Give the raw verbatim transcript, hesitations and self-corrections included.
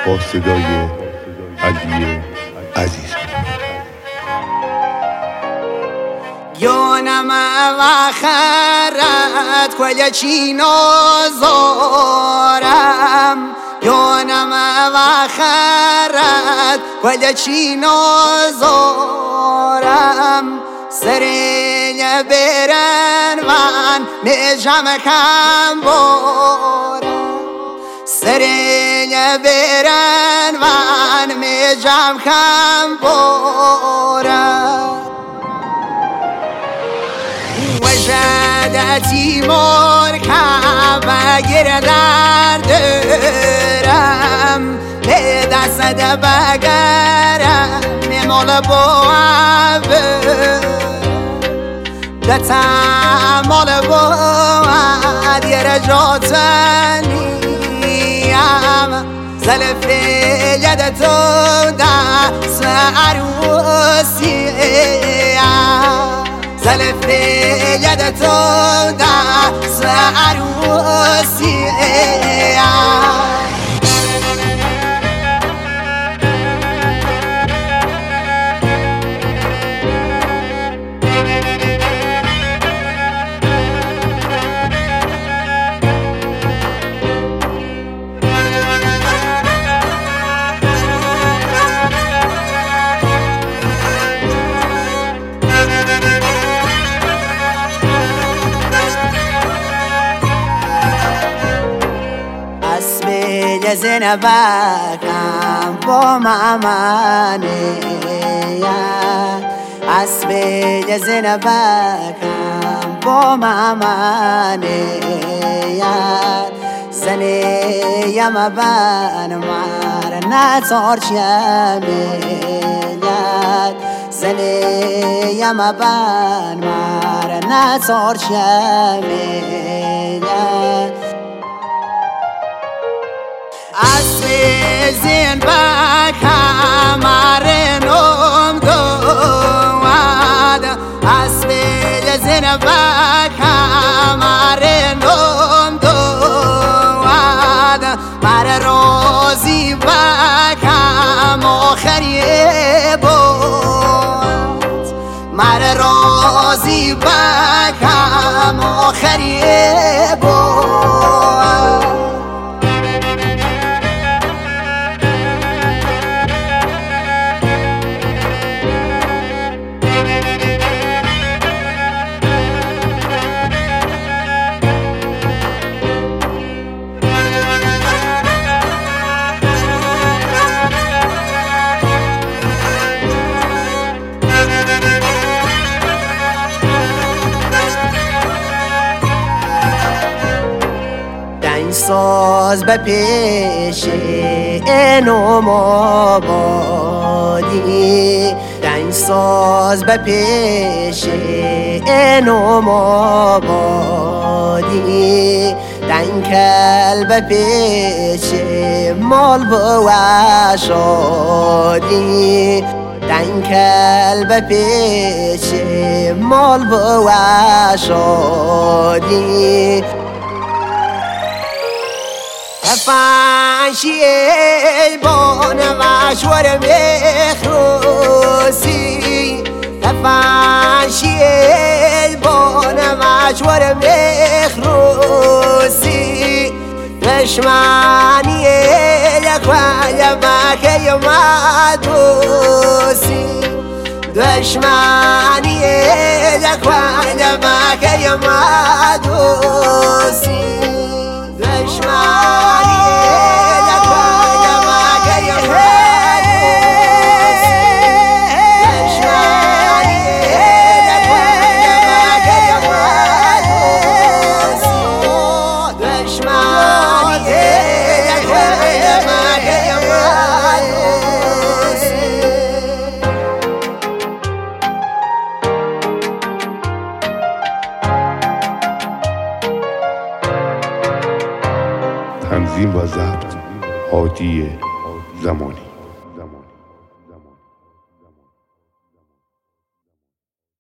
با صدای علی عزیز. یونم وخرت کل چی نازارم، یونم وخرت کل چی نازارم. سرین برن من میجم کم بارم، سرین برن من میجم کم بارم. وجدتی مرکب گردر دارم، به دست بگرم مال باور دتا مال باور یه جاتنیم. زلفه ید تو دست عروسیم، زلفه ید تو دست عروسیم. زنبکم با مامانیت، اسب زنبکم با مامانیت. زنیم بن مر نتار چمیلیت، زنیم بن مر نتار چمیلیت. اسب زنبکم مرنم دواد، اسب زنبکم مرنم دواد. مر روزی بکم آخری بود، مر روزی بکم آخری بود. ساز به پیش اینو مابادی، دنگ ساز به پیش اینو مابادی. دنگ کل به پیش مال بوشادی، دنگ کل به پیش مال بوشادی. فانشی بان مشور مخروسی، فانشی بان مشور مخروسی. دشمنی لکوی مکی مدوسی، دشمنی لکوی مکی مدوسی. دشمنی تنظیم و ضبط هادی زمانی.